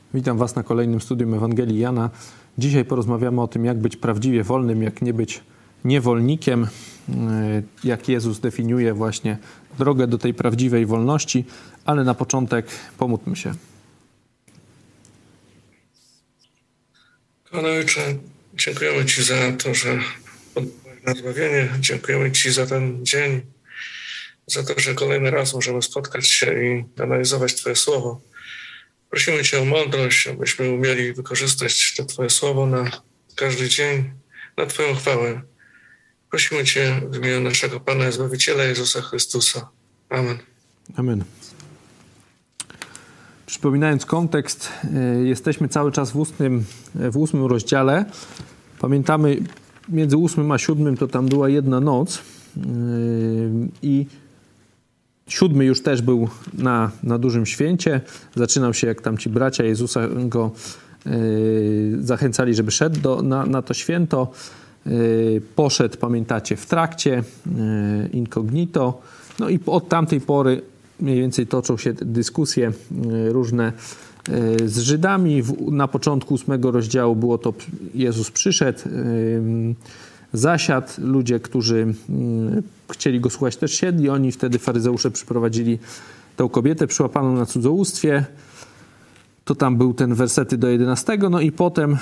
Witam Was na kolejnym studium Ewangelii Jana. Dzisiaj porozmawiamy o tym, jak być prawdziwie wolnym, jak nie być niewolnikiem, jak Jezus definiuje właśnie drogę do tej prawdziwej wolności, ale na początek pomódlmy się. Panie Ojcze, dziękujemy Ci za to, że oddałeś na zbawienie. Dziękujemy Ci za ten dzień, za to, że kolejny raz możemy spotkać się i analizować Twoje Słowo. Prosimy Cię o mądrość, abyśmy umieli wykorzystać to Twoje Słowo na każdy dzień, na Twoją chwałę. Prosimy Cię w imieniu naszego Pana i Zbawiciela Jezusa Chrystusa. Amen. Amen. Przypominając kontekst, jesteśmy cały czas w 8 rozdziale. Pamiętamy, między 8 a 7 to tam była jedna noc i 7 już też był na dużym święcie. Zaczynał się, jak tam ci bracia Jezusa go zachęcali, żeby szedł na to święto. Poszedł, pamiętacie, w trakcie, incognito. No i od tamtej pory mniej więcej toczą się dyskusje różne z Żydami. Na początku 8 rozdziału było to, Jezus przyszedł, zasiadł. Ludzie, którzy chcieli go słuchać, też siedli. Oni wtedy, faryzeusze, przyprowadzili tę kobietę przyłapaną na cudzołóstwie. To tam był ten wersety do 11. No i potem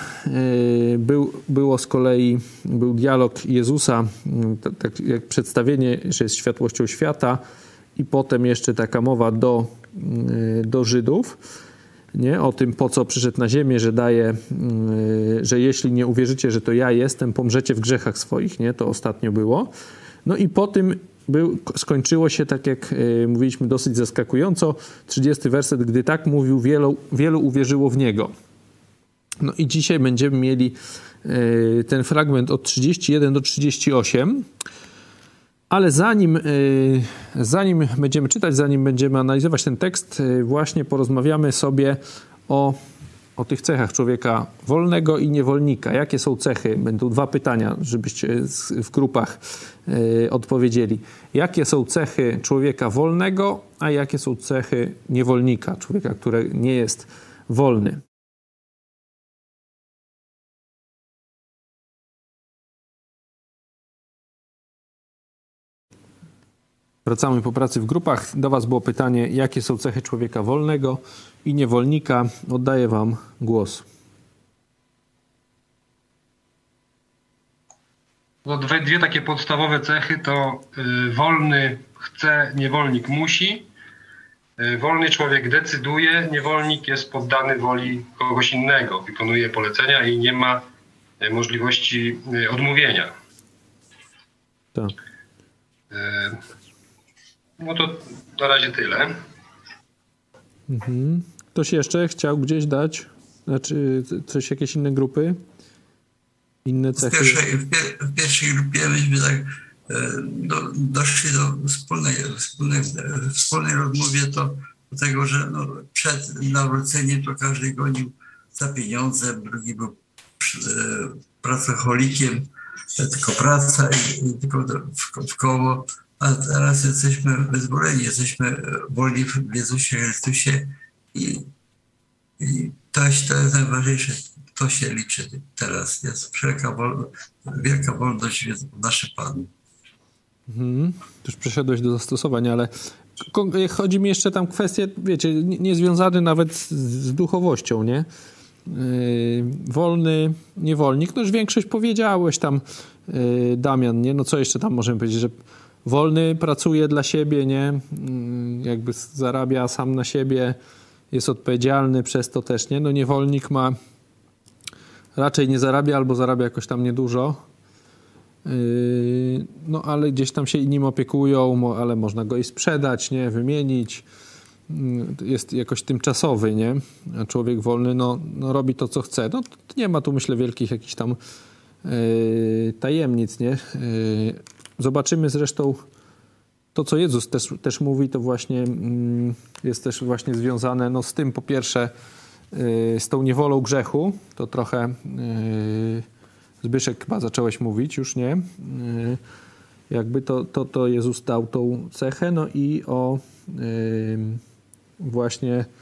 było z kolei, był dialog Jezusa, tak jak przedstawienie, że jest światłością świata, i potem jeszcze taka mowa do Żydów, nie? O tym, po co przyszedł na ziemię, że daje, że jeśli nie uwierzycie, że to ja jestem, pomrzecie w grzechach swoich, nie? To ostatnio było. No i po tym skończyło się, tak jak mówiliśmy, dosyć zaskakująco. 30 werset, gdy tak mówił, wielu uwierzyło w Niego. No i dzisiaj będziemy mieli ten fragment od 31 do 38. Ale zanim będziemy czytać, zanim będziemy analizować ten tekst, właśnie porozmawiamy sobie o tych cechach człowieka wolnego i niewolnika. Jakie są cechy? Będą 2 pytania, żebyście w grupach odpowiedzieli. Jakie są cechy człowieka wolnego, a jakie są cechy niewolnika, człowieka, który nie jest wolny? Wracamy po pracy w grupach. Do Was było pytanie, jakie są cechy człowieka wolnego i niewolnika. Oddaję Wam głos. No, dwie takie podstawowe cechy to wolny chce, niewolnik musi. Wolny człowiek decyduje, niewolnik jest poddany woli kogoś innego. Wykonuje polecenia i nie ma możliwości odmówienia. Tak. No to na razie tyle. Ktoś jeszcze chciał gdzieś dać? Znaczy jakieś inne grupy? Inne cechy? W pierwszej grupie myśmy tak doszli do wspólnej rozmowie do tego, że przed nawróceniem to każdy gonił za pieniądze, drugi był pracocholikiem, tylko praca i tylko w koło. A teraz jesteśmy wyzwoleni, jesteśmy wolni w Jezusie Chrystusie i to jest najważniejsze. To się liczy teraz. Jest wielka wolność w naszym Panu. Już przeszedłeś do zastosowania, ale chodzi mi jeszcze tam kwestie, wiecie, niezwiązane nawet z duchowością, nie? Wolny, niewolnik, no już większość powiedziałeś tam, Damian, nie? No co jeszcze tam możemy powiedzieć, że wolny pracuje dla siebie, nie? Jakby zarabia sam na siebie, jest odpowiedzialny przez to też, nie? No niewolnik raczej nie zarabia albo zarabia jakoś tam niedużo, no ale gdzieś tam się nim opiekują, ale można go i sprzedać, nie? Wymienić. Jest jakoś tymczasowy, nie? A człowiek wolny, no robi to, co chce. No nie ma tu, myślę, wielkich jakichś tam tajemnic, nie? Zobaczymy zresztą to, co Jezus też mówi, to właśnie jest też właśnie związane z tym, po pierwsze, z tą niewolą grzechu. To trochę Zbyszek chyba zacząłeś mówić, już nie? Jakby to Jezus dał tą cechę, no i o właśnie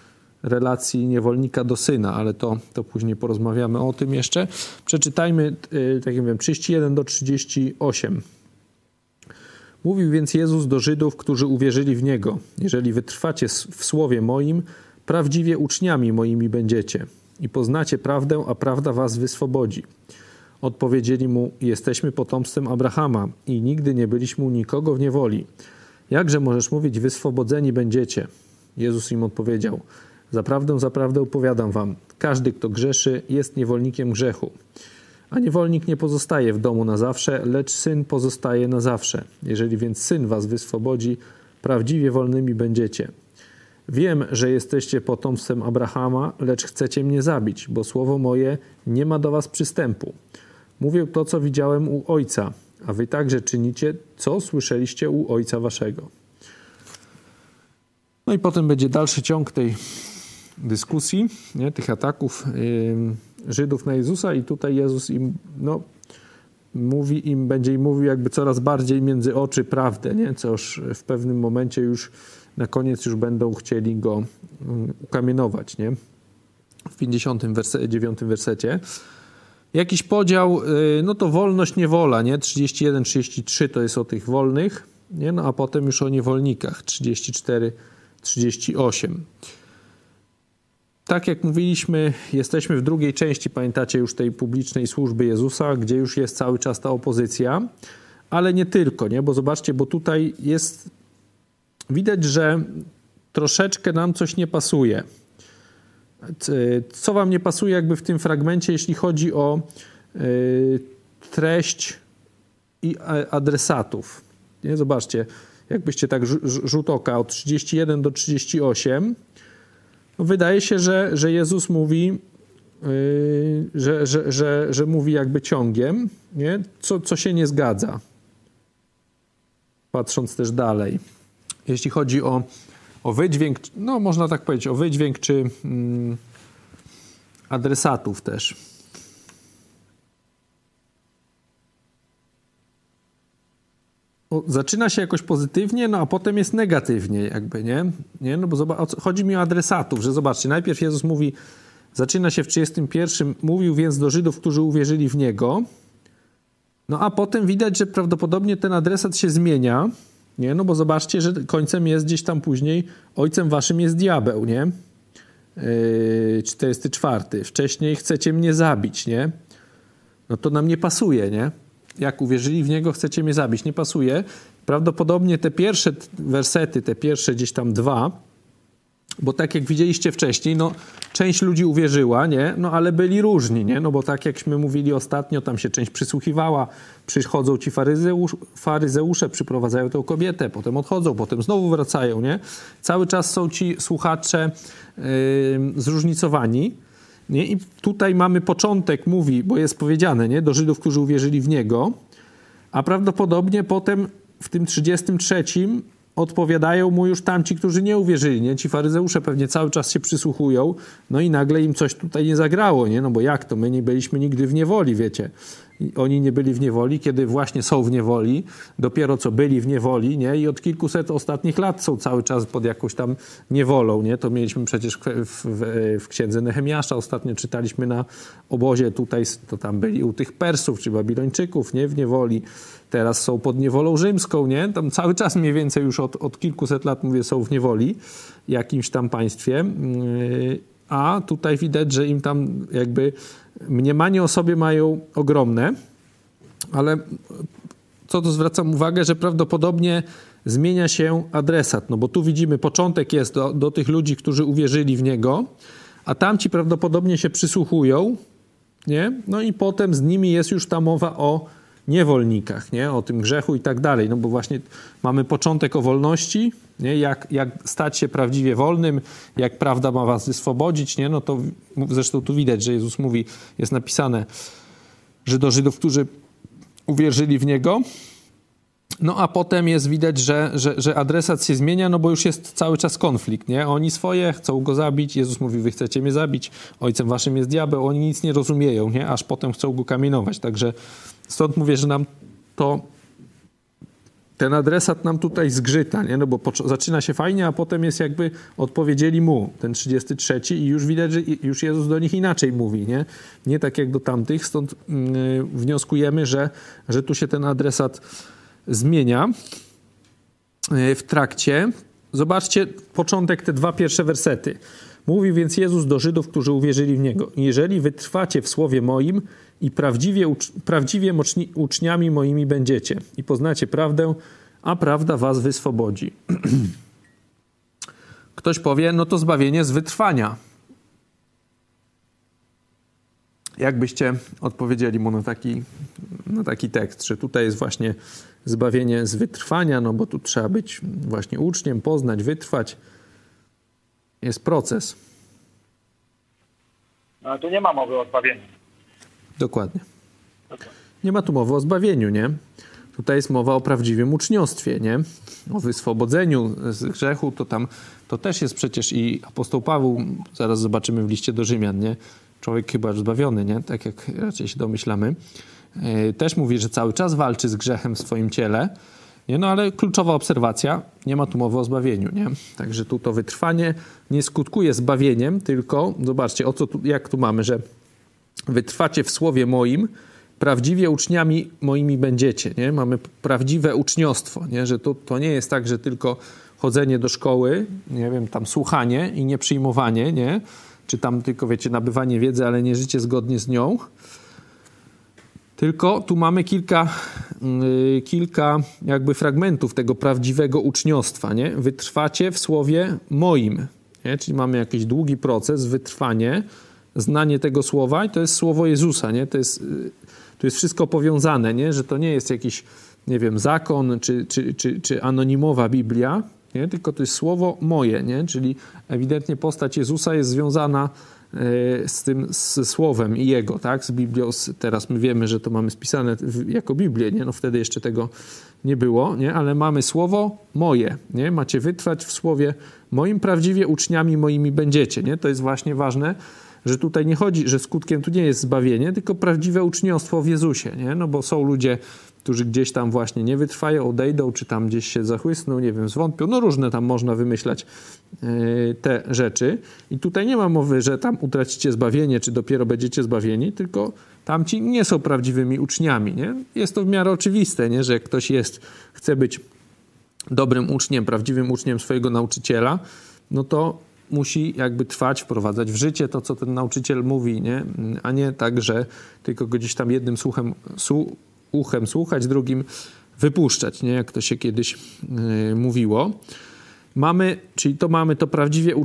relacji niewolnika do syna, ale to później porozmawiamy o tym jeszcze. Przeczytajmy, tak jak wiem, 31 do 38. Mówił więc Jezus do Żydów, którzy uwierzyli w Niego: jeżeli wytrwacie w słowie moim, prawdziwie uczniami moimi będziecie i poznacie prawdę, a prawda was wyswobodzi. Odpowiedzieli mu: jesteśmy potomstwem Abrahama i nigdy nie byliśmy u nikogo w niewoli. Jakże możesz mówić, wyswobodzeni będziecie? Jezus im odpowiedział: zaprawdę powiadam wam, każdy, kto grzeszy, jest niewolnikiem grzechu. A niewolnik nie pozostaje w domu na zawsze, lecz syn pozostaje na zawsze. Jeżeli więc syn was wyswobodzi, prawdziwie wolnymi będziecie. Wiem, że jesteście potomstwem Abrahama, lecz chcecie mnie zabić, bo słowo moje nie ma do was przystępu. Mówię to, co widziałem u ojca, a wy także czynicie, co słyszeliście u ojca waszego. No i potem będzie dalszy ciąg tej dyskusji, nie, tych ataków Żydów na Jezusa, i tutaj Jezus im będzie im mówił jakby coraz bardziej między oczy prawdę, nie? Co już w pewnym momencie już na koniec będą chcieli go ukamienować, nie? W 59 wersecie. Jakiś podział, no to wolność, niewola, nie? 31, 33 to jest o tych wolnych, nie? No a potem już o niewolnikach, 34, 38. Tak jak mówiliśmy, jesteśmy w drugiej części, pamiętacie, już tej publicznej służby Jezusa, gdzie już jest cały czas ta opozycja, ale nie tylko, nie? Bo zobaczcie, bo tutaj jest widać, że troszeczkę nam coś nie pasuje. Co wam nie pasuje jakby w tym fragmencie, jeśli chodzi o treść i adresatów? Nie? Zobaczcie, jakbyście tak rzut oka od 31 do 38, no wydaje się, że Jezus mówi, że mówi jakby ciągiem, nie? Co się nie zgadza. Patrząc też dalej. Jeśli chodzi o wydźwięk, no można tak powiedzieć, o wydźwięk czy adresatów też. Zaczyna się jakoś pozytywnie, no a potem jest negatywnie jakby, nie? No bo chodzi mi o adresatów, że zobaczcie, najpierw Jezus mówi, zaczyna się w 31, mówił więc do Żydów, którzy uwierzyli w Niego, no a potem widać, że prawdopodobnie ten adresat się zmienia, nie? No bo zobaczcie, że końcem jest gdzieś tam później, ojcem waszym jest diabeł, nie? 44. Wcześniej chcecie mnie zabić, nie? No to nam nie pasuje, nie? Jak uwierzyli w Niego, chcecie mnie zabić. Nie pasuje. Prawdopodobnie te pierwsze wersety, te pierwsze gdzieś tam 2, bo tak jak widzieliście wcześniej, no część ludzi uwierzyła, nie? No ale byli różni, nie? No bo tak jakśmy mówili ostatnio, tam się część przysłuchiwała, przychodzą ci faryzeusze, przyprowadzają tę kobietę, potem odchodzą, potem znowu wracają, nie? Cały czas są ci słuchacze zróżnicowani. Nie? I tutaj mamy początek, mówi, bo jest powiedziane, nie? Do Żydów, którzy uwierzyli w Niego, a prawdopodobnie potem w tym 33 odpowiadają mu już tamci, którzy nie uwierzyli, nie? Ci faryzeusze pewnie cały czas się przysłuchują, no i nagle im coś tutaj nie zagrało, nie? No bo jak to? My nie byliśmy nigdy w niewoli, wiecie? Oni nie byli w niewoli, kiedy właśnie są w niewoli, dopiero co byli w niewoli, nie? I od kilkuset ostatnich lat są cały czas pod jakąś tam niewolą, nie? To mieliśmy przecież w księdze Nehemiasza, ostatnio czytaliśmy na obozie tutaj, to tam byli u tych Persów czy Babilończyków, nie? W niewoli. Teraz są pod niewolą rzymską, nie? Tam cały czas mniej więcej już od kilkuset lat, mówię, są w niewoli, jakimś tam państwie. A tutaj widać, że im tam jakby mniemanie o sobie mają ogromne, ale co tu zwracam uwagę, że prawdopodobnie zmienia się adresat, no bo tu widzimy, początek jest do tych ludzi, którzy uwierzyli w Niego, a tamci prawdopodobnie się przysłuchują, nie? No i potem z nimi jest już ta mowa o niewolnikach, nie? O tym grzechu i tak dalej, no bo właśnie mamy początek o wolności, nie? Jak stać się prawdziwie wolnym, jak prawda ma was wyswobodzić, nie? No to zresztą tu widać, że Jezus mówi, jest napisane, że do Żydów, którzy uwierzyli w Niego, no a potem jest widać, że adresat się zmienia, no bo już jest cały czas konflikt, nie? Oni swoje chcą go zabić, Jezus mówi, wy chcecie mnie zabić, ojcem waszym jest diabeł, oni nic nie rozumieją, nie? Aż potem chcą go kamienować, także stąd mówię, że nam to ten adresat nam tutaj zgrzyta, nie? No bo zaczyna się fajnie, a potem jest jakby odpowiedzieli mu, ten 33 i już widać, że już Jezus do nich inaczej mówi, nie? Nie tak jak do tamtych, stąd wnioskujemy, że tu się ten adresat zmienia w trakcie. Zobaczcie początek, te 2 pierwsze wersety. Mówi więc Jezus do Żydów, którzy uwierzyli w Niego: jeżeli wytrwacie w słowie moim i prawdziwie uczniami moimi będziecie i poznacie prawdę, a prawda was wyswobodzi. Ktoś powie, no to zbawienie z wytrwania. Jak byście odpowiedzieli mu na taki tekst, że tutaj jest właśnie zbawienie z wytrwania, no bo tu trzeba być właśnie uczniem, poznać, wytrwać. Jest proces. No tu nie ma mowy o zbawieniu. Dokładnie. Nie ma tu mowy o zbawieniu, nie? Tutaj jest mowa o prawdziwym uczniostwie, nie? O wyswobodzeniu z grzechu, to też jest przecież i apostoł Paweł, zaraz zobaczymy w liście do Rzymian, nie? Człowiek chyba już zbawiony, nie? Tak jak raczej się domyślamy. Też mówi, że cały czas walczy z grzechem w swoim ciele, nie? No ale kluczowa obserwacja, nie ma tu mowy o zbawieniu, nie? Także tu to wytrwanie nie skutkuje zbawieniem, tylko zobaczcie, jak tu mamy, że wytrwacie w słowie moim, prawdziwie uczniami moimi będziecie, nie? Mamy prawdziwe uczniostwo, nie? Że to nie jest tak, że tylko chodzenie do szkoły, nie wiem, tam słuchanie i nie przyjmowanie, nie? Czy tam tylko, wiecie, nabywanie wiedzy, ale nie życie zgodnie z nią. Tylko tu mamy kilka jakby fragmentów tego prawdziwego uczniostwa, nie? Wytrwacie w słowie moim, nie? Czyli mamy jakiś długi proces, wytrwanie, znanie tego słowa i to jest słowo Jezusa, nie? To jest wszystko powiązane, nie? Że to nie jest jakiś, nie wiem, zakon czy anonimowa Biblia, nie? Tylko to jest słowo moje, nie? Czyli ewidentnie postać Jezusa jest związana z słowem i Jego, tak? Z Biblią. Teraz my wiemy, że to mamy spisane jako Biblię, nie? No wtedy jeszcze tego nie było, nie? Ale mamy słowo moje, nie? Macie wytrwać w słowie moim, prawdziwie uczniami moimi będziecie, nie? To jest właśnie ważne, że tutaj nie chodzi, że skutkiem tu nie jest zbawienie, tylko prawdziwe uczniostwo w Jezusie, nie? No bo są ludzie, którzy gdzieś tam właśnie nie wytrwają, odejdą, czy tam gdzieś się zachłysną, nie wiem, zwątpią. No różne tam można wymyślać te rzeczy. I tutaj nie ma mowy, że tam utracicie zbawienie, czy dopiero będziecie zbawieni, tylko tamci nie są prawdziwymi uczniami, nie? Jest to w miarę oczywiste, nie? Że jak ktoś chce być dobrym uczniem, prawdziwym uczniem swojego nauczyciela, no to musi jakby trwać, wprowadzać w życie to, co ten nauczyciel mówi, nie? A nie tak, że tylko go gdzieś tam jednym uchem słuchać, drugim wypuszczać, nie? Jak to się kiedyś mówiło. Mamy to prawdziwe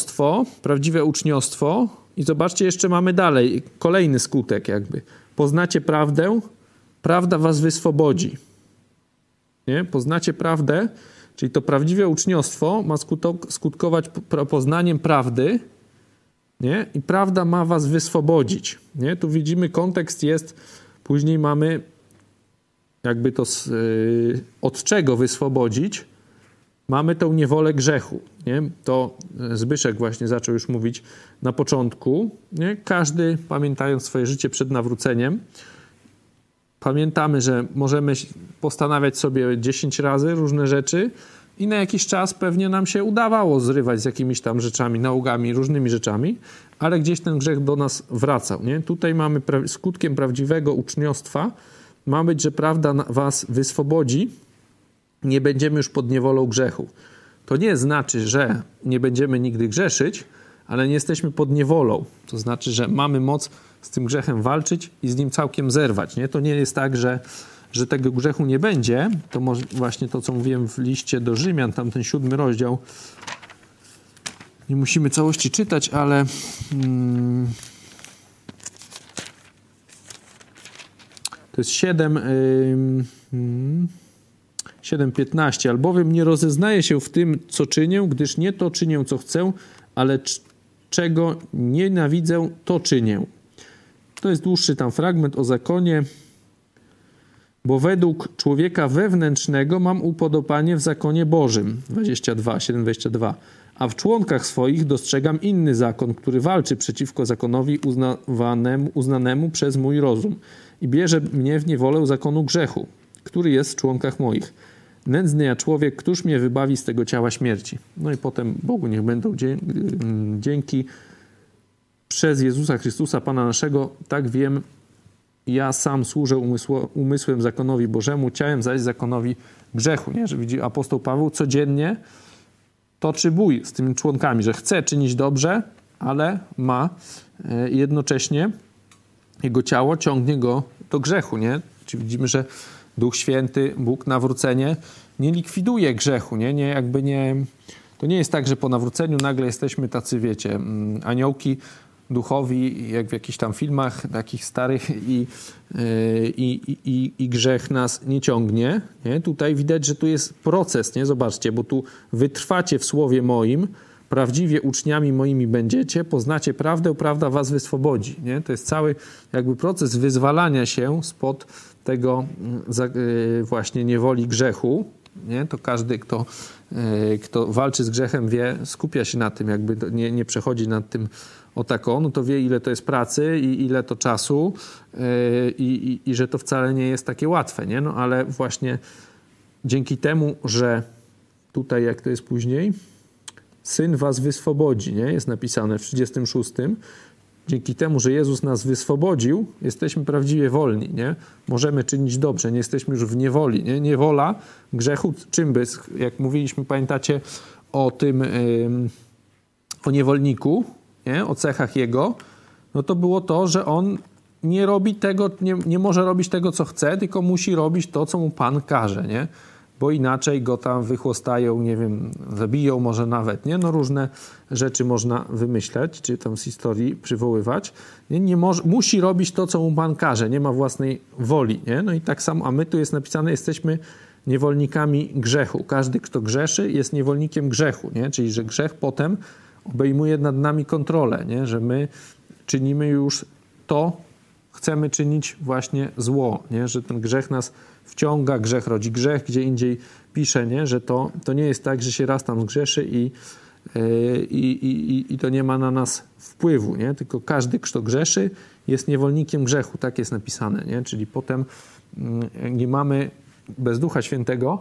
uczniostwo i zobaczcie, jeszcze mamy dalej kolejny skutek jakby. Poznacie prawdę, prawda was wyswobodzi. Nie? Poznacie prawdę, czyli to prawdziwe uczniostwo ma skutkować poznaniem prawdy, nie? I prawda ma was wyswobodzić. Nie? Tu widzimy, kontekst jest, później mamy jakby to od czego wyswobodzić. Mamy tą niewolę grzechu. Nie? To Zbyszek właśnie zaczął już mówić na początku. Nie? Każdy, pamiętając swoje życie przed nawróceniem, pamiętamy, że możemy postanawiać sobie 10 razy różne rzeczy i na jakiś czas pewnie nam się udawało zrywać z jakimiś tam rzeczami, nałogami, różnymi rzeczami, ale gdzieś ten grzech do nas wracał. Nie? Tutaj mamy skutkiem prawdziwego uczniostwa ma być, że prawda was wyswobodzi, nie będziemy już pod niewolą grzechu. To nie znaczy, że nie będziemy nigdy grzeszyć, ale nie jesteśmy pod niewolą. To znaczy, że mamy moc z tym grzechem walczyć i z nim całkiem zerwać. Nie? To nie jest tak, że tego grzechu nie będzie. To może właśnie to, co mówiłem w liście do Rzymian, tam ten 7 rozdział. Nie musimy całości czytać, ale to jest 7:15. Albowiem nie rozeznaję się w tym, co czynię, gdyż nie to czynię, co chcę, ale czego nienawidzę, to czynię. To jest dłuższy tam fragment o zakonie. Bo według człowieka wewnętrznego mam upodobanie w zakonie Bożym. 7:22. A w członkach swoich dostrzegam inny zakon, który walczy przeciwko zakonowi uznanemu przez mój rozum i bierze mnie w niewolę zakonu grzechu, który jest w członkach moich. Nędzny ja człowiek, któż mnie wybawi z tego ciała śmierci? No i potem Bogu niech będą dzięki przez Jezusa Chrystusa, Pana naszego. Tak wiem, ja sam służę umysłem zakonowi Bożemu, ciałem zaś zakonowi grzechu. Nie? Że widzi apostoł Paweł codziennie toczy bój z tymi członkami, że chce czynić dobrze, ale ma jednocześnie jego ciało ciągnie go do grzechu. Nie? Czyli widzimy, że Duch Święty, Bóg, nawrócenie nie likwiduje grzechu. To nie jest tak, że po nawróceniu nagle jesteśmy tacy, wiecie, aniołki duchowi, jak w jakichś tam filmach takich starych i grzech nas nie ciągnie. Nie? Tutaj widać, że tu jest proces, nie? Zobaczcie, bo tu wytrwacie w słowie moim, prawdziwie uczniami moimi będziecie, poznacie prawdę, prawda was wyswobodzi. Nie? To jest cały jakby proces wyzwalania się spod tego właśnie niewoli grzechu. Nie? To każdy, kto walczy z grzechem, wie, skupia się na tym, jakby nie przechodzi nad tym o tako, no to wie, ile to jest pracy i ile to czasu i że to wcale nie jest takie łatwe, nie? No ale właśnie dzięki temu, że tutaj, jak to jest później, Syn was wyswobodzi, nie? Jest napisane w 36. Dzięki temu, że Jezus nas wyswobodził, jesteśmy prawdziwie wolni, nie? Możemy czynić dobrze, nie jesteśmy już w niewoli, nie? Niewola grzechu, czym by, jak mówiliśmy, pamiętacie o tym, o niewolniku, nie? O cechach jego, no to było to, że on nie robi tego, nie może robić tego, co chce, tylko musi robić to, co mu Pan każe, nie? Bo inaczej go tam wychłostają, nie wiem, zabiją może nawet, nie? No różne rzeczy można wymyśleć, czy tam z historii przywoływać. Nie musi robić to, co mu Pan każe, nie ma własnej woli, nie? No i tak samo, a my tu jest napisane, jesteśmy niewolnikami grzechu. Każdy, kto grzeszy, jest niewolnikiem grzechu, nie? Czyli, że grzech potem obejmuje nad nami kontrolę, nie? Że my czynimy już to, chcemy czynić właśnie zło, nie? Że ten grzech nas wciąga, grzech rodzi grzech, gdzie indziej pisze, nie? Że to nie jest tak, że się raz tam zgrzeszy i to nie ma na nas wpływu, nie? Tylko każdy, kto grzeszy, jest niewolnikiem grzechu, tak jest napisane, nie? Czyli potem nie mamy bez Ducha Świętego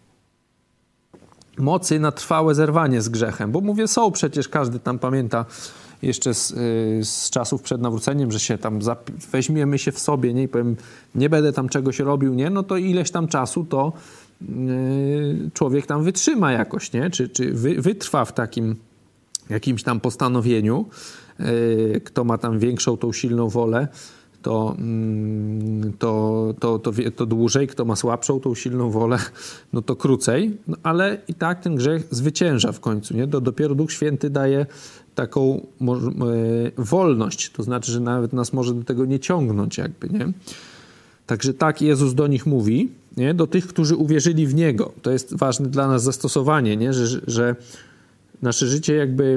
mocy na trwałe zerwanie z grzechem, bo mówię, są przecież, każdy tam pamięta jeszcze z czasów przed nawróceniem, że się tam weźmiemy się w sobie, nie? I powiem, nie będę tam czegoś robił, nie? No to ileś tam czasu to człowiek tam wytrzyma jakoś, nie? Czy wytrwa w takim jakimś tam postanowieniu, kto ma tam większą tą silną wolę, to dłużej, kto ma słabszą tą silną wolę, no to krócej, no ale i tak ten grzech zwycięża w końcu, nie? Dopiero Duch Święty daje taką wolność, to znaczy, że nawet nas może do tego nie ciągnąć jakby, nie? Także tak Jezus do nich mówi, nie? Do tych, którzy uwierzyli w Niego. To jest ważne dla nas zastosowanie, nie? Że nasze życie jakby,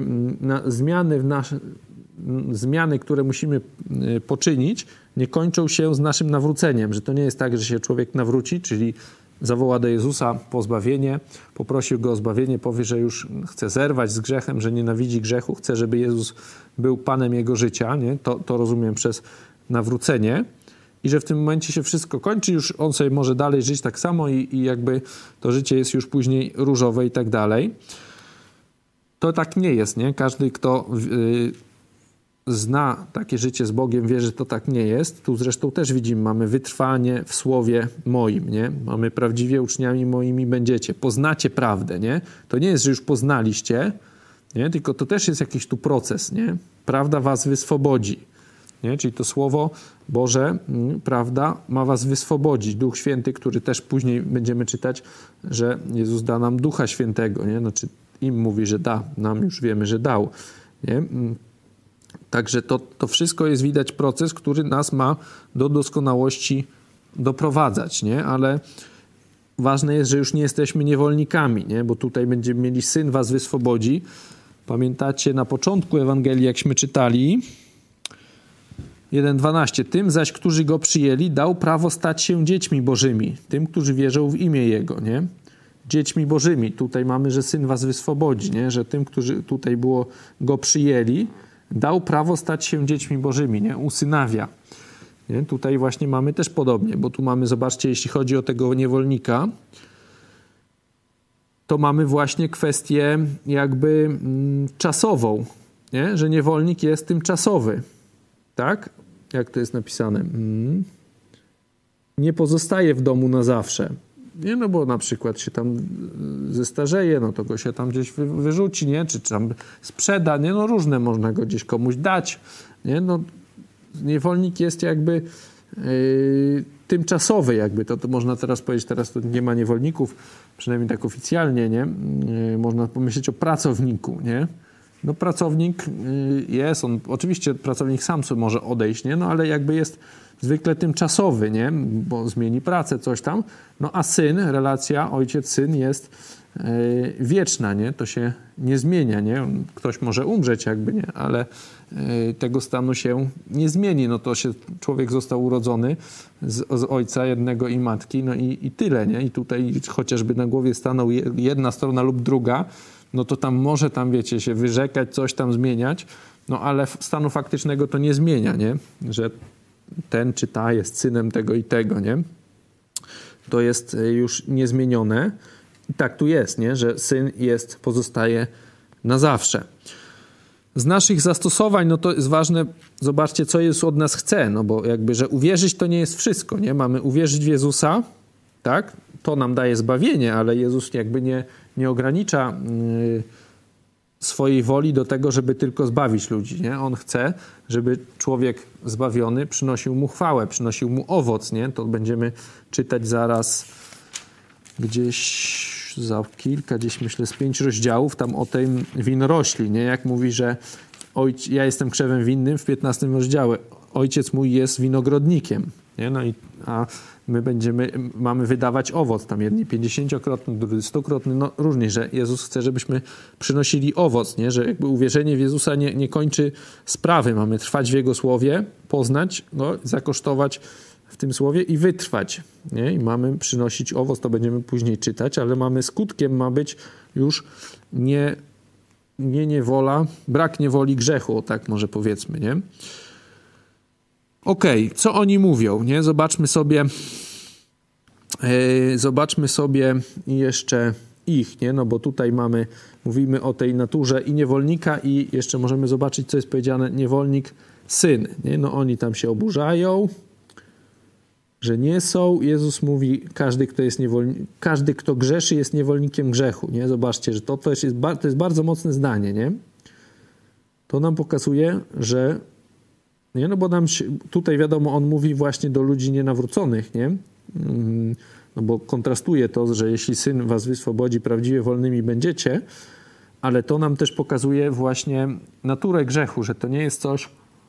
zmiany, które musimy poczynić, nie kończą się z naszym nawróceniem, że to nie jest tak, że się człowiek nawróci, czyli zawoła do Jezusa po zbawienie, poprosił Go o zbawienie, powie, że już chce zerwać z grzechem, że nienawidzi grzechu, chce, żeby Jezus był Panem jego życia, nie? To rozumiem przez nawrócenie i że w tym momencie się wszystko kończy, już on sobie może dalej żyć tak samo i jakby to życie jest już później różowe i tak dalej. To tak nie jest, nie? Każdy, kto zna takie życie z Bogiem, wie, że to tak nie jest. Tu zresztą też widzimy, mamy wytrwanie w słowie moim, nie? Mamy prawdziwie uczniami moimi będziecie. Poznacie prawdę, nie? To nie jest, że już poznaliście, nie? Tylko to też jest jakiś tu proces, nie? Prawda was wyswobodzi, nie? Czyli to Słowo Boże, prawda, ma was wyswobodzić. Duch Święty, który też później będziemy czytać, że Jezus da nam Ducha Świętego, nie? Znaczy im mówi, że da, nam już wiemy, że dał, nie? Także to wszystko jest, widać, proces, który nas ma do doskonałości doprowadzać, nie? Ale ważne jest, że już nie jesteśmy niewolnikami, nie? Bo tutaj będziemy mieli Syn was wyswobodzi. Pamiętacie na początku Ewangelii, jakśmy czytali 1:12. Tym zaś, którzy Go przyjęli, dał prawo stać się dziećmi Bożymi. Tym, którzy wierzą w imię Jego, nie? Dziećmi Bożymi. Tutaj mamy, że Syn was wyswobodzi, nie? Że tym, którzy tutaj Go przyjęli, dał prawo stać się dziećmi Bożymi, nie? Usynawia. Nie? Tutaj właśnie mamy też podobnie, bo tu mamy, zobaczcie, jeśli chodzi o tego niewolnika, to mamy właśnie kwestię jakby czasową, nie? Że niewolnik jest tymczasowy. Tak? Jak to jest napisane? Nie pozostaje w domu na zawsze. Nie, no bo na przykład się tam zestarzeje, no to go się tam gdzieś wyrzuci, nie? Czy tam sprzeda, nie? No różne można go gdzieś komuś dać, nie? No niewolnik jest jakby tymczasowy jakby, to można teraz powiedzieć, teraz to nie ma niewolników, przynajmniej tak oficjalnie, nie? Można pomyśleć o pracowniku, nie? No pracownik jest, on oczywiście pracownik sam sobie może odejść, nie? No ale jakby jest zwykle tymczasowy, nie? Bo zmieni pracę, coś tam. No a syn, relacja ojciec-syn jest wieczna, nie? To się nie zmienia, nie? Ktoś może umrzeć jakby, nie? Ale tego stanu się nie zmieni. No to się człowiek został urodzony z ojca jednego i matki, no i tyle, nie? I tutaj chociażby na głowie stanął jedna strona lub druga, no to tam może tam, wiecie, się wyrzekać, coś tam zmieniać, no ale stanu faktycznego to nie zmienia, nie? Że ten czy ta jest synem tego i tego, nie? To jest już niezmienione. I tak tu jest, nie? Że syn pozostaje na zawsze. Z naszych zastosowań, no to jest ważne, zobaczcie, co Jezus od nas chce, no bo jakby, że uwierzyć to nie jest wszystko, nie? Mamy uwierzyć w Jezusa, tak? To nam daje zbawienie, ale Jezus jakby nie ogranicza swojej woli do tego, żeby tylko zbawić ludzi, nie? On chce, żeby człowiek zbawiony przynosił mu chwałę, przynosił mu owoc, nie? To będziemy czytać zaraz gdzieś za kilka, gdzieś myślę z 5 rozdziałów tam o tej winorośli, nie? Jak mówi, że ja jestem krzewem winnym w 15 rozdziale. Ojciec mój jest winogrodnikiem, nie? No a my mamy wydawać owoc, tam jedni 50-krotny, drugi 100-krotny, no różnie, że Jezus chce, żebyśmy przynosili owoc, nie? Że jakby uwierzenie w Jezusa nie kończy sprawy. Mamy trwać w Jego słowie, poznać, no, zakosztować w tym słowie i wytrwać, nie? I mamy przynosić owoc, to będziemy później czytać, ale skutkiem ma być już nie niewola, brak niewoli grzechu, o tak może powiedzmy, nie? Okej, co oni mówią, nie? Zobaczmy sobie jeszcze ich, nie? No bo tutaj mówimy o tej naturze i niewolnika i jeszcze możemy zobaczyć, co jest powiedziane niewolnik, syn, nie? No oni tam się oburzają, że nie są. Jezus mówi, każdy, kto grzeszy, jest niewolnikiem grzechu, nie? Zobaczcie, że to jest bardzo mocne zdanie, nie? To nam pokazuje, że nie, no bo tutaj wiadomo, on mówi właśnie do ludzi nienawróconych, nie? No bo kontrastuje to, że jeśli Syn was wyswobodzi, prawdziwie wolnymi będziecie, ale to nam też pokazuje właśnie naturę grzechu, że to nie jest coś,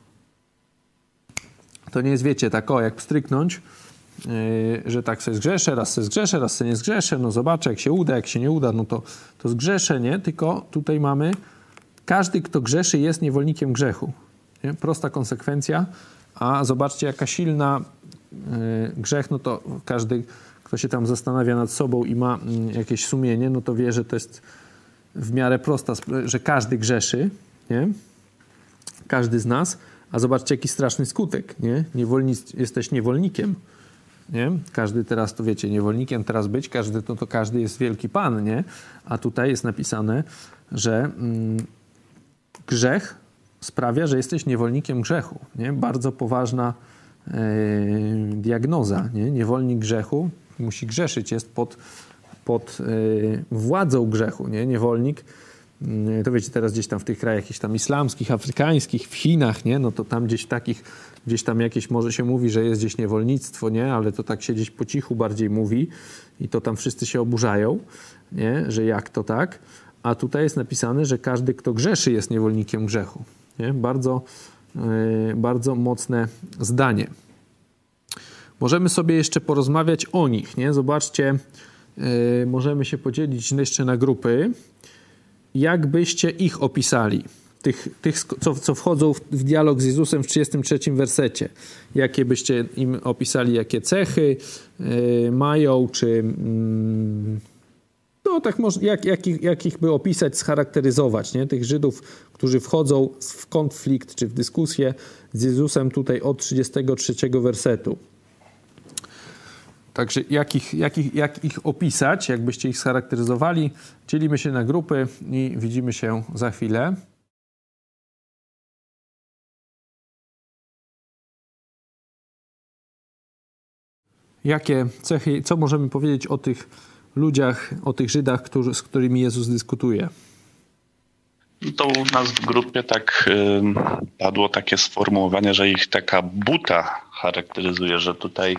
to nie jest, wiecie, tak jak pstryknąć, że tak se zgrzeszę, raz se nie zgrzeszę, no zobaczę, jak się uda, jak się nie uda, no to zgrzeszę, nie? Tylko tutaj mamy, każdy, kto grzeszy, jest niewolnikiem grzechu. Nie? Prosta konsekwencja, a zobaczcie, jaka silna grzech, no to każdy, kto się tam zastanawia nad sobą i ma jakieś sumienie, no to wie, że to jest w miarę prosta, że każdy grzeszy, nie? Każdy z nas, a zobaczcie, jaki straszny skutek, nie? Jesteś niewolnikiem, nie? Każdy teraz, to wiecie, niewolnikiem teraz być, to każdy jest wielki pan, nie? A tutaj jest napisane, że grzech sprawia, że jesteś niewolnikiem grzechu, nie? Bardzo poważna diagnoza, nie? Niewolnik grzechu musi grzeszyć, jest pod władzą grzechu, nie? Niewolnik, to wiecie, teraz gdzieś tam w tych krajach jakichś tam islamskich, afrykańskich, w Chinach, nie? No to tam gdzieś tam jakieś może się mówi, że jest gdzieś niewolnictwo, nie? Ale to tak się gdzieś po cichu bardziej mówi i to tam wszyscy się oburzają, nie? Że jak to tak? A tutaj jest napisane, że każdy, kto grzeszy, jest niewolnikiem grzechu, nie? Bardzo, bardzo mocne zdanie. Możemy sobie jeszcze porozmawiać o nich, nie? Zobaczcie, możemy się podzielić jeszcze na grupy. Jak byście ich opisali? Tych co wchodzą w dialog z Jezusem w 33 wersecie. Jakie byście im opisali, jakie cechy mają, czy no tak może, jak ich by opisać, scharakteryzować, nie? Tych Żydów, którzy wchodzą w konflikt, czy w dyskusję z Jezusem tutaj od 33 wersetu. Także jak ich opisać, jakbyście ich scharakteryzowali? Dzielimy się na grupy i widzimy się za chwilę. Jakie cechy, co możemy powiedzieć o tych ludziach, o tych Żydach, z którymi Jezus dyskutuje? To u nas w grupie tak padło takie sformułowanie, że ich taka buta charakteryzuje, że tutaj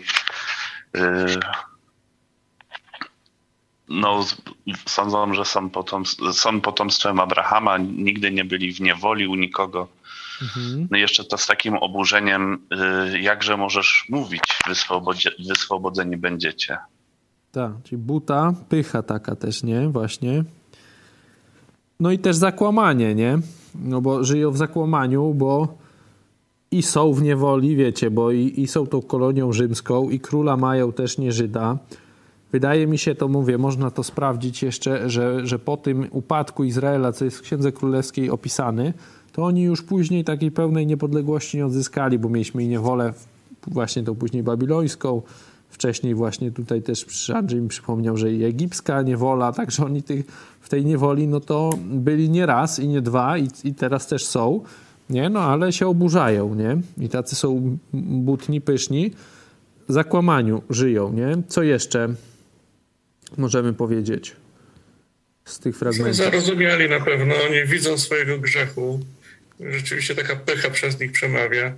sądzą, że są potomstwem Abrahama, nigdy nie byli w niewoli u nikogo. No i jeszcze to z takim oburzeniem, jakże możesz mówić, wyswobodzeni będziecie. Tak, czyli buta, pycha taka też, nie? Właśnie. No i też zakłamanie, nie? No bo żyją w zakłamaniu, bo i są w niewoli, wiecie, bo i są tą kolonią rzymską i króla mają też nie Żyda. Wydaje mi się, to mówię, można to sprawdzić jeszcze, że po tym upadku Izraela, co jest w Księdze Królewskiej opisany, to oni już później takiej pełnej niepodległości nie odzyskali, bo mieliśmy i niewolę właśnie tą później babilońską, wcześniej właśnie tutaj też Andrzej mi przypomniał, że i egipska niewola, także oni w tej niewoli no to byli nie raz i nie dwa i teraz też są, nie? No ale się oburzają, nie? I tacy są butni, pyszni, w zakłamaniu żyją, nie? Co jeszcze możemy powiedzieć z tych fragmentów? Są zarozumiali na pewno, nie widzą swojego grzechu. Rzeczywiście taka pycha przez nich przemawia.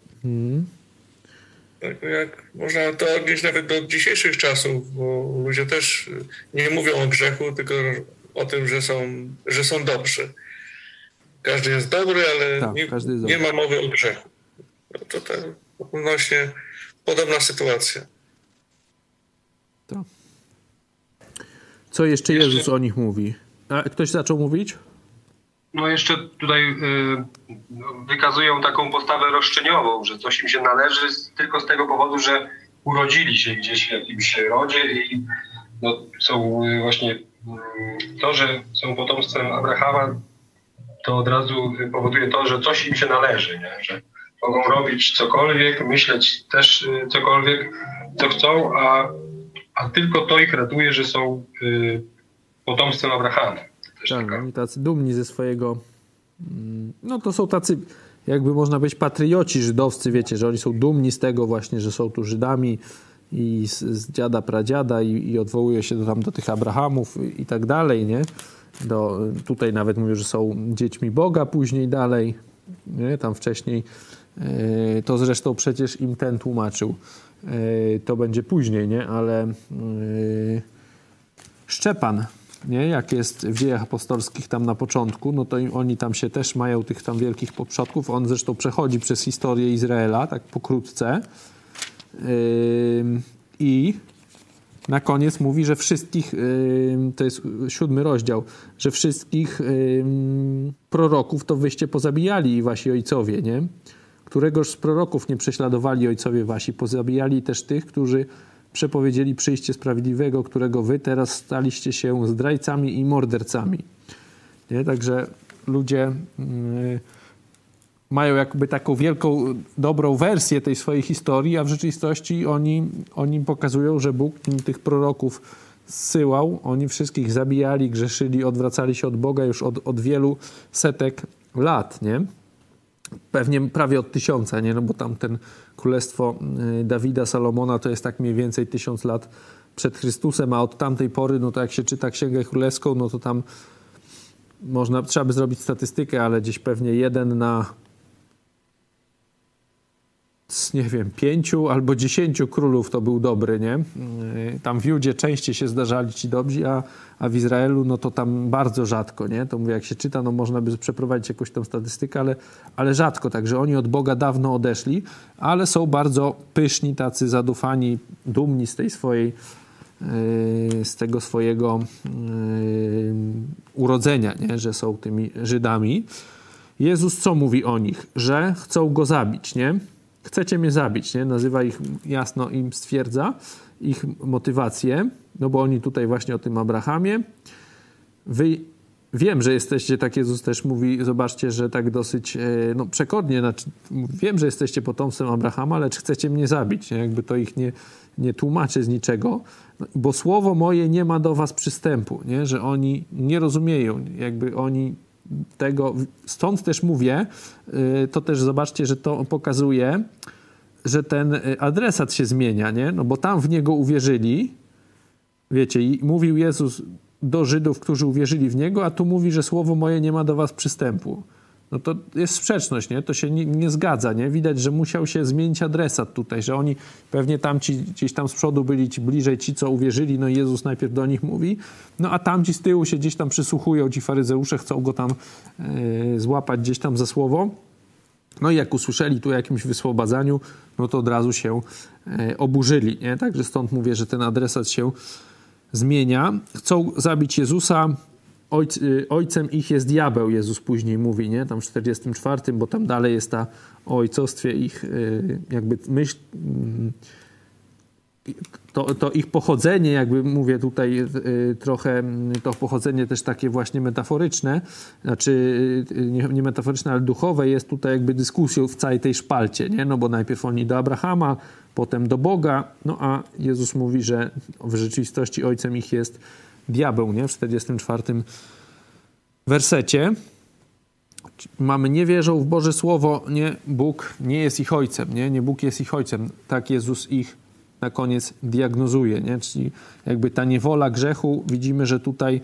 Tak jak można to odnieść nawet do dzisiejszych czasów, bo ludzie też nie mówią o grzechu, tylko o tym, że są dobrzy. Każdy jest dobry, ale tak, nie ma mowy o grzechu. No to tak odnośnie podobna sytuacja. To. Co jeszcze Jezus o nich mówi? A ktoś zaczął mówić? No jeszcze tutaj wykazują taką postawę roszczeniową, że coś im się należy tylko z tego powodu, że urodzili się gdzieś w jakimś rodzie i są właśnie to, że są potomstwem Abrahama, to od razu powoduje to, że coś im się należy, nie? Że mogą robić cokolwiek, myśleć też cokolwiek, co chcą, a tylko to ich ratuje, że są potomstwem Abrahama. Tak, oni tacy dumni ze swojego... No to są tacy, jakby można powiedzieć, patrioci żydowscy, wiecie, że oni są dumni z tego właśnie, że są tu Żydami i z dziada, pradziada i odwołuje się do tych Abrahamów i tak dalej, nie? Tutaj nawet mówią, że są dziećmi Boga później dalej, nie? Tam wcześniej to zresztą przecież im ten tłumaczył. To będzie później, nie? Ale Szczepan, nie? Jak jest w Dziejach Apostolskich tam na początku, no to oni tam się też mają tych tam wielkich przodków. On zresztą przechodzi przez historię Izraela, tak pokrótce. I na koniec mówi, że wszystkich, to jest 7 rozdział, że wszystkich proroków to wyście pozabijali i wasi ojcowie, nie? Któregoż z proroków nie prześladowali ojcowie wasi, pozabijali też tych, którzy przepowiedzieli przyjście sprawiedliwego, którego wy teraz staliście się zdrajcami i mordercami. Nie? Także ludzie mają jakby taką wielką, dobrą wersję tej swojej historii, a w rzeczywistości oni pokazują, że Bóg tych proroków zsyłał, oni wszystkich zabijali, grzeszyli, odwracali się od Boga już od wielu setek lat, nie? Pewnie prawie od 1000, nie? No bo tam ten królestwo Dawida, Salomona to jest tak mniej więcej 1000 lat przed Chrystusem, a od tamtej pory, no to jak się czyta Księgę Królewską, no to tam trzeba by zrobić statystykę, ale gdzieś pewnie 1 na, nie wiem, 5 albo 10 królów to był dobry, nie? Tam w Judzie częściej się zdarzali ci dobrzy, a w Izraelu no to tam bardzo rzadko, nie? To mówię, jak się czyta, no można by przeprowadzić jakąś tam statystykę, ale rzadko, także oni od Boga dawno odeszli, ale są bardzo pyszni, tacy zadufani, dumni z tej swojej, z tego swojego urodzenia, nie? Że są tymi Żydami. Jezus co mówi o nich? Że chcą go zabić, nie? Chcecie mnie zabić, nie? Nazywa ich, jasno im stwierdza ich motywację, no bo oni tutaj właśnie o tym Abrahamie. Wy wiem, że jesteście, tak Jezus też mówi, zobaczcie, że tak dosyć przekornie, wiem, że jesteście potomstwem Abrahama, lecz chcecie mnie zabić. Nie? Jakby to ich nie tłumaczy z niczego, bo słowo moje nie ma do was przystępu, nie? Że oni nie rozumieją, jakby oni tego, stąd też mówię, to też zobaczcie, że to pokazuje, że ten adresat się zmienia, nie? No bo tam w Niego uwierzyli, wiecie, i mówił Jezus do Żydów, którzy uwierzyli w Niego, a tu mówi, że słowo moje nie ma do was przystępu. No to jest sprzeczność, nie? To się nie zgadza, nie? Widać, że musiał się zmienić adresat tutaj, że oni pewnie tamci gdzieś tam z przodu byli bliżej ci, co uwierzyli, no i Jezus najpierw do nich mówi, no a tamci z tyłu się gdzieś tam przysłuchują, ci faryzeusze chcą go tam złapać gdzieś tam za słowo. No i jak usłyszeli tu o jakimś wyswobadzaniu, no to od razu się oburzyli, nie? Także stąd mówię, że ten adresat się zmienia. Chcą zabić Jezusa, ojcem ich jest diabeł, Jezus później mówi, nie? Tam w 44, bo tam dalej jest ta o ojcostwie ich jakby myśl, to ich pochodzenie, jakby mówię tutaj trochę, to pochodzenie też takie właśnie metaforyczne, znaczy nie metaforyczne, ale duchowe, jest tutaj jakby dyskusją w całej tej szpalcie, nie? No bo najpierw oni do Abrahama, potem do Boga, no a Jezus mówi, że w rzeczywistości ojcem ich jest diabeł, nie? W 44 wersecie mamy, nie wierzą w Boże Słowo, nie, Bóg nie jest ich ojcem, nie Bóg jest ich ojcem. Tak Jezus ich na koniec diagnozuje, nie? Czyli jakby ta niewola grzechu, widzimy, że tutaj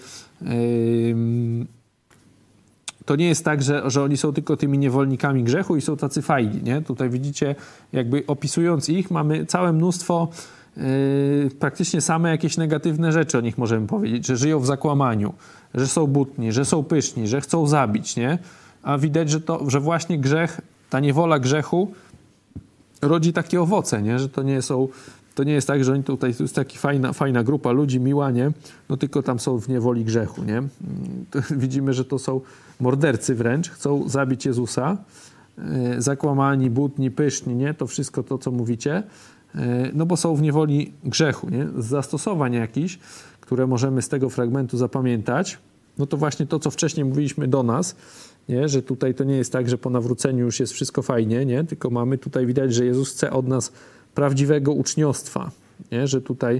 to nie jest tak, że oni są tylko tymi niewolnikami grzechu i są tacy fajni, nie? Tutaj widzicie, jakby opisując ich, mamy całe mnóstwo praktycznie same jakieś negatywne rzeczy o nich możemy powiedzieć, że żyją w zakłamaniu, że są butni, że są pyszni, że chcą zabić, nie? A widać, że właśnie grzech, ta niewola grzechu rodzi takie owoce, nie? Że to nie jest tak, że oni tutaj, to jest taka fajna grupa ludzi, miła, nie? No tylko tam są w niewoli grzechu, nie? To widzimy, że to są mordercy wręcz, chcą zabić Jezusa, zakłamani, butni, pyszni, nie? To wszystko to, co mówicie, no bo są w niewoli grzechu, nie? Z zastosowań jakichś, które możemy z tego fragmentu zapamiętać, no to właśnie to, co wcześniej mówiliśmy do nas, nie? Że tutaj to nie jest tak, że po nawróceniu już jest wszystko fajnie, nie? Tylko mamy tutaj widać, że Jezus chce od nas prawdziwego uczniostwa, nie? Że tutaj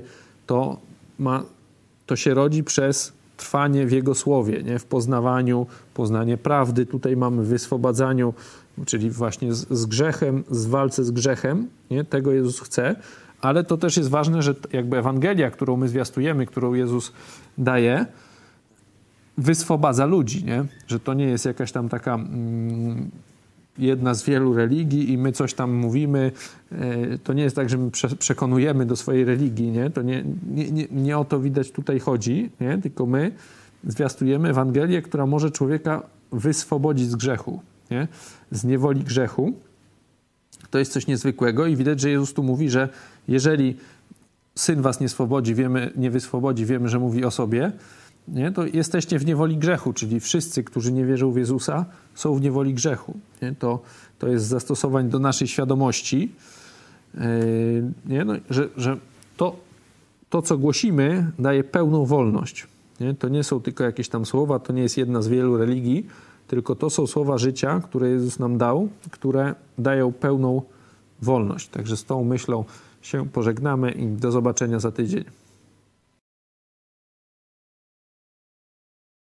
to się rodzi przez trwanie w Jego Słowie, nie? W poznawaniu, poznanie prawdy, tutaj mamy w wyswobadzaniu, czyli właśnie z grzechem, z walce z grzechem, nie? Tego Jezus chce, ale to też jest ważne, że jakby Ewangelia, którą my zwiastujemy, którą Jezus daje, wyswobadza ludzi, nie? Że to nie jest jakaś tam taka jedna z wielu religii i my coś tam mówimy. To nie jest tak, że my przekonujemy do swojej religii, nie? To nie o to widać tutaj chodzi, nie? Tylko my zwiastujemy Ewangelię, która może człowieka wyswobodzić z grzechu, nie? Z niewoli grzechu. To jest coś niezwykłego i widać, że Jezus tu mówi, że jeżeli Syn was nie wyswobodzi, wiemy, że mówi o sobie, nie? To jesteście w niewoli grzechu, czyli wszyscy, którzy nie wierzą w Jezusa, są w niewoli grzechu. Nie? To jest zastosowań do naszej świadomości, nie? No, że to, co głosimy, daje pełną wolność. Nie? To nie są tylko jakieś tam słowa, to nie jest jedna z wielu religii, tylko to są słowa życia, które Jezus nam dał, które dają pełną wolność. Także z tą myślą się pożegnamy i do zobaczenia za tydzień.